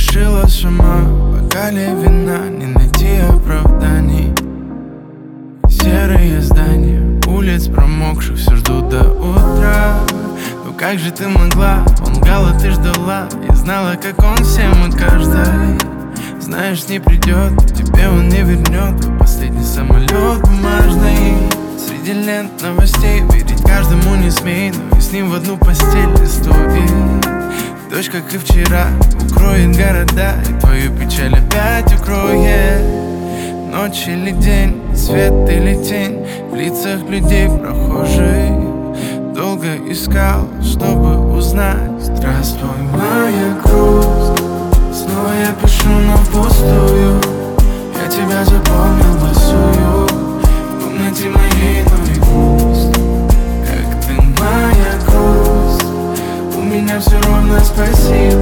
сошила с ума. В бокале вина не найти оправданий. Серые здания улиц промокших все ждут до утра. Ну как же ты могла? Он лгала, ты ждала и знала, как он всем откажет. Знаешь, не придет, тебе он не вернет твой последний самолет бумажный. Среди лент новостей верить каждому не смей, но и с ним в одну постель не стоит. Дождь, как и вчера, укроет города, и твою печаль опять укроет. Ночь или день, свет или тень в лицах людей прохожих. Долго искал, чтобы узнать. Здравствуй, моя грусть. Снова я пишу, но впустую. Я тебя запомнил босую в комнате моей, но и пусть. Как ты, моя грусть. У меня все ровно, спасибо.